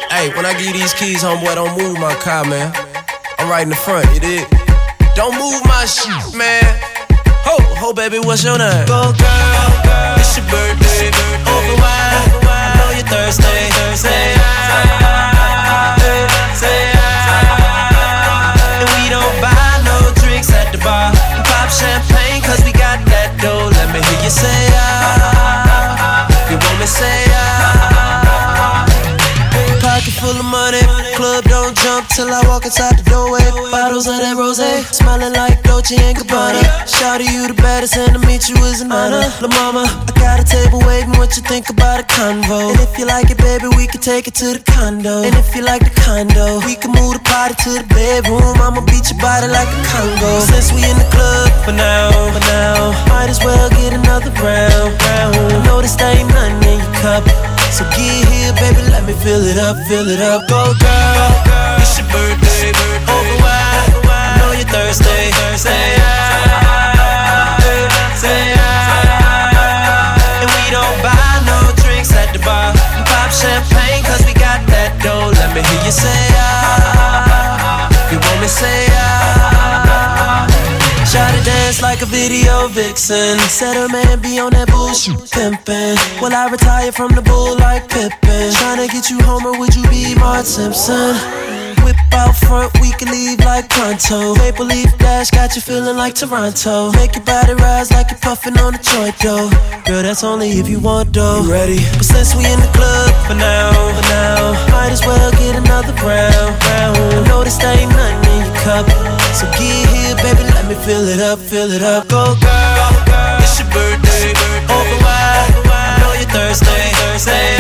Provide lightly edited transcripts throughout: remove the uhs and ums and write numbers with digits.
Hey, when I give you these keys, homeboy, don't move my car, man. I'm right in the front, you dig? Don't move my shit, man. Ho, baby, what's your name? Go girl, it's your birthday. Open wide, I know you're thirsty. Say and we don't buy no drinks at the bar. We pop champagne cause we got that dough. Let me hear you say you want me say Pocket full of money, club don't jump till I walk inside the doorway. Bottles of that rosé, smelling like Dolce & Gabbana. Shout you the baddest and to meet you is an honor. La mama, I got a table waiting, what you think about a convo? And if you like it, baby, we can take it to the condo. And if you like the condo, we can move the party to the bedroom. I'ma beat your body like a Congo. Since we in the club for now, might as well get another round. I know this ain't nothing in your cup, so get here, baby, let me fill it up. Go girl, it's your birthday. Open wide, I know you're thirsty. Say and we don't buy no drinks at the bar. We pop champagne cause we got that dough. Let me hear you say you want me say Shawty dance like a video vixen. Said her man be on that bullshit pimpin'. Will I retire from the bull like Pippin? Tryna get you home or would you be Marge Simpson? Whip out front, we can leave like pronto. Maple leaf dash got you feeling like Toronto. Make your body rise like you're puffin' on a joint though. Girl, that's only if you want though. You ready? But since we in the club for now, might as well get another round. I know this ain't nothing in your cup, so get here, baby, let me fill it up. Go girl, it's your birthday. Open wide, I know you're thirsty. Say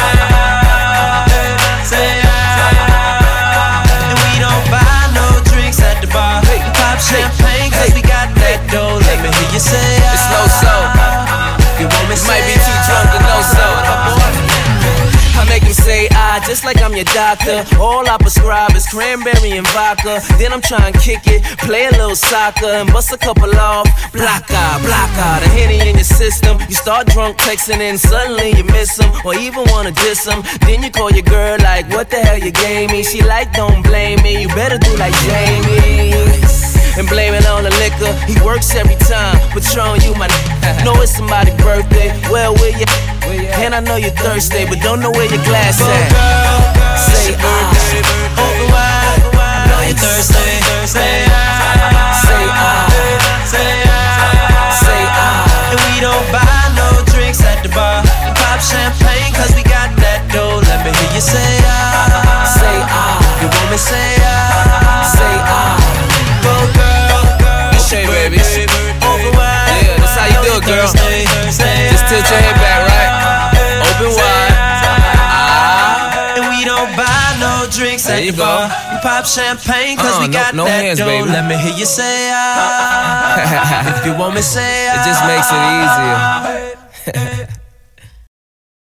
and we don't buy no drinks at the bar. We pop champagne cause we got that dough. Let me hear you say It's no soul. you want me say Might be too drunk to know soul. I make him say just like I'm your doctor. All I prescribe is cranberry and vodka. Then I'm trying to kick it, play a little soccer, and bust a couple off. Block out, the Henny in your system. You start drunk texting and suddenly you miss him, or even wanna diss him. Then you call your girl like, what the hell you gave me? She like, don't blame me, you better do like Jamie and blame it on the liquor. He works every time, Patron, you my know it's somebody's birthday. Well, where you? And I know you're thirsty, but don't know where your glass at. Say open wide, I know you're thirsty. Say and we don't buy no drinks at the bar. We pop champagne cause we got that dough. Let me hear you say you want me say go girl, Okay, baby. open wide. Yeah, that's how you do it, girl. Just tilt your head back, right? Open wide. And we don't buy no drinks at the bar. We pop champagne cause we got no that hands, dough. baby. Let me hear you say if you want me say It just makes it easier.